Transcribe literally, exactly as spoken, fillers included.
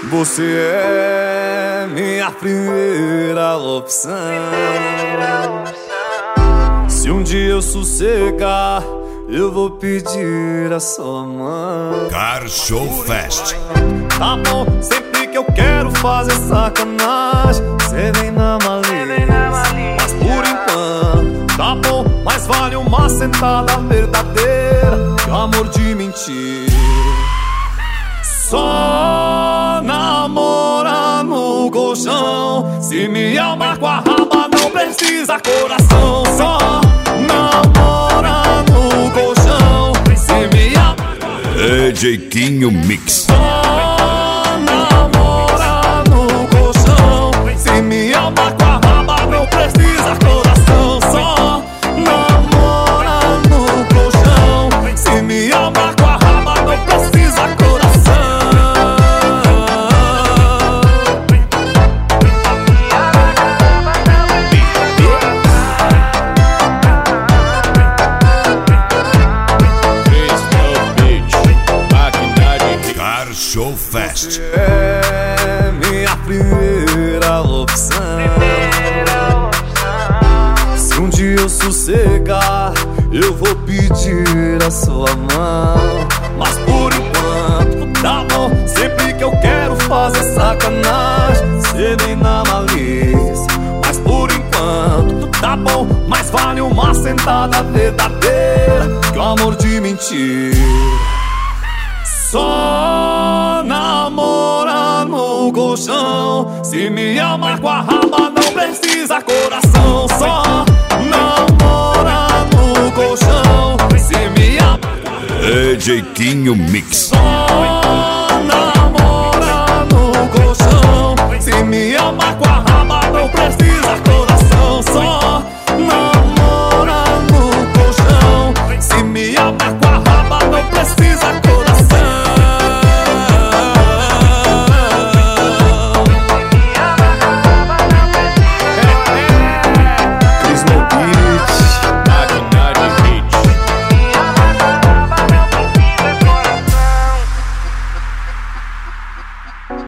Você é minha primeira opção. Se um dia eu sossegar, eu vou pedir a sua mão. Car Show Fest. Tá bom, sempre que eu quero fazer sacanagem, cê vem na malícia. Mas por enquanto, tá bom, mas vale uma sentada verdadeira que amor de mentira. Só namora no colchão. Se me amar com a raba, não precisa coração. Só namora no colchão. Se me amar com a raba, D J Quinho Mix. só namora no colchão. Se me amar com a raba, não precisa coração. Só namora no colchão. Se me amar com a raba, não precisa coração. Car Show Fest. É minha primeira opção. Se um dia eu sossegar, eu vou pedir a sua mão. Mas por enquanto, tá bom, sempre que eu quero fazer sacanagem, cê vem na malícia. Mas por enquanto, tá bom, mas vale uma sentada verdadeira que o amor de mentira. Só namora no colchão. Se me amar com a raba, não precisa coração. Só namora no colchão. Se me amar com a raba, D J Quinho Mix. só